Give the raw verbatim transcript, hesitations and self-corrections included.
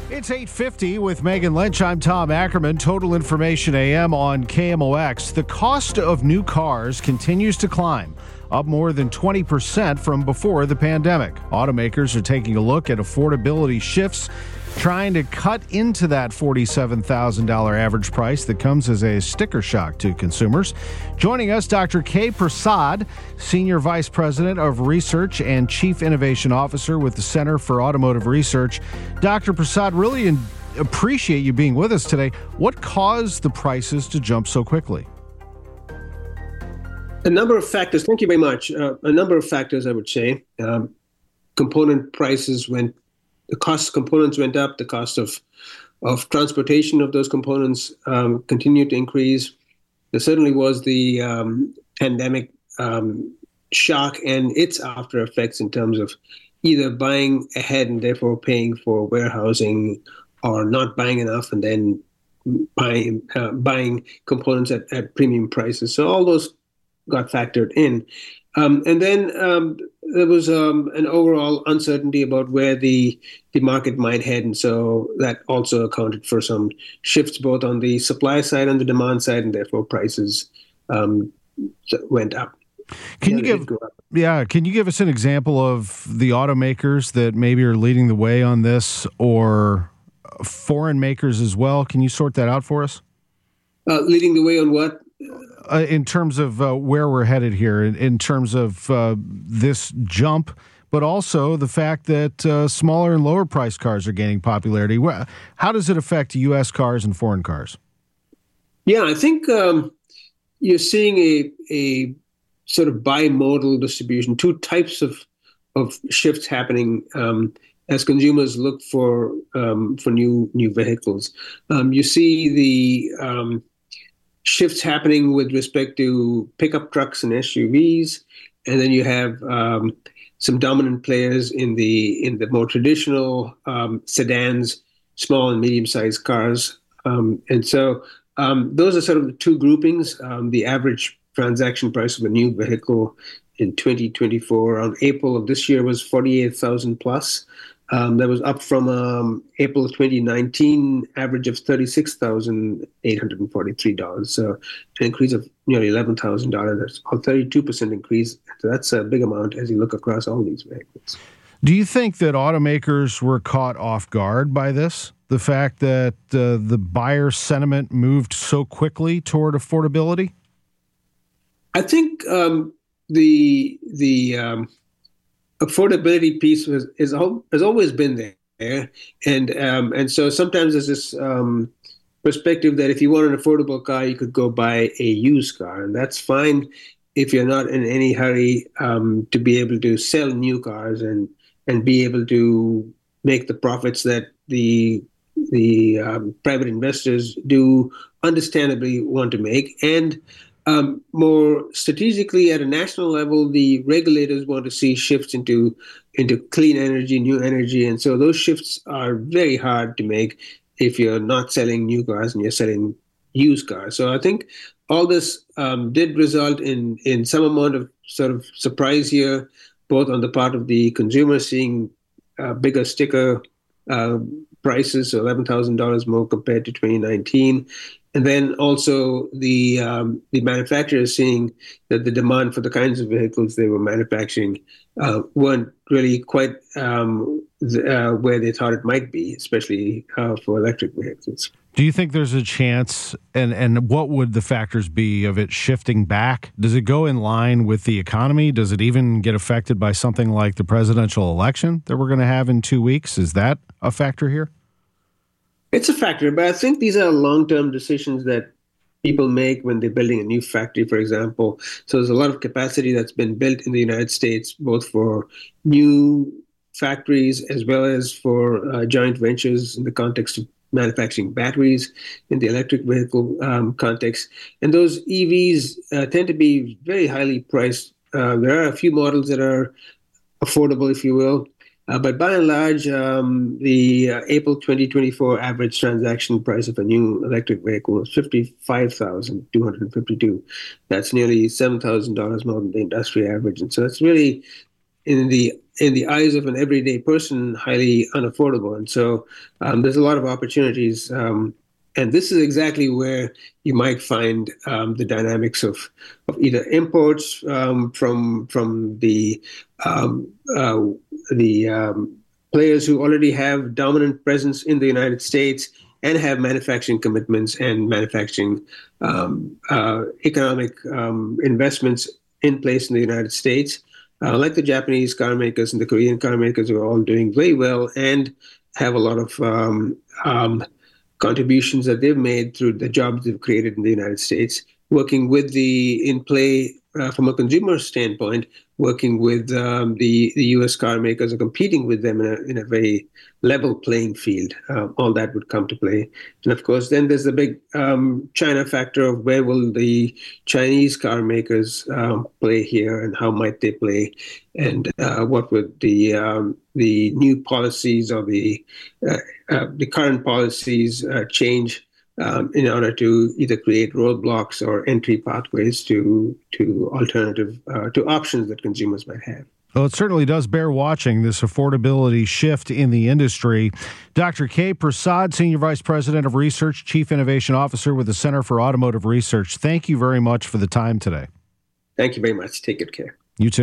It's eight fifty with Megan Lynch. I'm Tom Ackerman. Total Information A M on K M O X. The cost of new cars continues to climb, up more than twenty percent from before the pandemic. Automakers are taking a look at affordability shifts, trying to cut into that forty-seven thousand dollars average price that comes as a sticker shock to consumers. Joining us, Doctor K. Prasad, Senior Vice President of Research and Chief Innovation Officer with the Center for Automotive Research. Doctor Prasad, really in- appreciate you being with us today. What caused the prices to jump so quickly? A number of factors. Thank you very much. Uh, a number of factors, I would say. Um, component prices went The cost of components went up. The cost of of transportation of those components um, continued to increase. There certainly was the um, pandemic um, shock and its after effects in terms of either buying ahead and therefore paying for warehousing, or not buying enough and then buying uh, buying components at, at premium prices. So all those got factored in. Um, and then um, there was um, an overall uncertainty about where the the market might head, and so that also accounted for some shifts both on the supply side and the demand side, and therefore prices um, went up. Can you give yeah? Can you give us an example of the automakers that maybe are leading the way on this, or foreign makers as well? Can you sort that out for us? Uh, leading the way on what? Uh, in terms of uh, where we're headed here, in, in terms of uh, this jump, but also the fact that uh, smaller and lower priced cars are gaining popularity. How does it affect U S cars and foreign cars? Yeah, I think um, you're seeing a a sort of bimodal distribution, two types of of shifts happening um, as consumers look for um, for new new vehicles. Um, you see the um, shifts happening with respect to pickup trucks and S U Vs, and then you have um, some dominant players in the in the more traditional um, sedans, small and medium-sized cars, um, and so um, those are sort of the two groupings. Um, the average transaction price of a new vehicle in twenty twenty-four, around April of this year, was forty-eight thousand plus. Um, that was up from um, April twenty nineteen average of thirty-six thousand eight hundred forty-three dollars. So an increase of nearly eleven thousand dollars. That's a thirty-two percent increase. So that's a big amount as you look across all these vehicles. Do you think that automakers were caught off guard by this? The fact that uh, the buyer sentiment moved so quickly toward affordability? I think um, the the um, affordability piece was is has always been there, and um, and so sometimes there's this um, perspective that if you want an affordable car, you could go buy a used car, and that's fine if you're not in any hurry um, to be able to sell new cars and and be able to make the profits that the the um, private investors do understandably want to make. And Um, more strategically, at a national level, the regulators want to see shifts into into clean energy, new energy, and so those shifts are very hard to make if you're not selling new cars and you're selling used cars. So I think all this um, did result in in some amount of sort of surprise here, both on the part of the consumer seeing uh, bigger sticker uh, prices, so eleven thousand dollars more compared to twenty nineteen. And then also the um, the manufacturers seeing that the demand for the kinds of vehicles they were manufacturing uh, weren't really quite um, the, uh, where they thought it might be, especially uh, for electric vehicles. Do you think there's a chance, and, and what would the factors be of it shifting back? Does it go in line with the economy? Does it even get affected by something like the presidential election that we're going to have in two weeks? Is that a factor here? It's a factor, but I think these are long-term decisions that people make when they're building a new factory, for example. So there's a lot of capacity that's been built in the United States, both for new factories as well as for uh, joint ventures in the context of manufacturing batteries in the electric vehicle um, context. And those E Vs uh, tend to be very highly priced. Uh, there are a few models that are affordable, if you will. Uh, but by and large, um, the uh, April twenty twenty-four average transaction price of a new electric vehicle was fifty-five thousand two hundred fifty-two dollars. That's nearly seven thousand dollars more than the industry average. And so it's really in the in the eyes of an everyday person, highly unaffordable. And so um, there's a lot of opportunities. Um, and this is exactly where you might find um, the dynamics of, of either imports um, from from the um, uh, the um, players who already have dominant presence in the United States and have manufacturing commitments and manufacturing um, uh, economic um, investments in place in the United States, uh, like the Japanese car makers and the Korean car makers, who are all doing very well and have a lot of um, um, contributions that they've made through the jobs they've created in the United States, working with the in play uh, from a consumer standpoint, working with um, the, the U S car makers, or competing with them in a, in a very level playing field. Uh, all that would come to play. And of course, then there's the big um, China factor of where will the Chinese car makers um, play here, and how might they play, and uh, what would the um, the new policies or the uh, uh, the current policies uh, change Um, in order to either create roadblocks or entry pathways to to alternative uh, to options that consumers might have. Well, it certainly does bear watching, this affordability shift in the industry. Doctor K. Prasad, Senior Vice President of Research, Chief Innovation Officer with the Center for Automotive Research. Thank you very much for the time today. Thank you very much. Take good care. You too.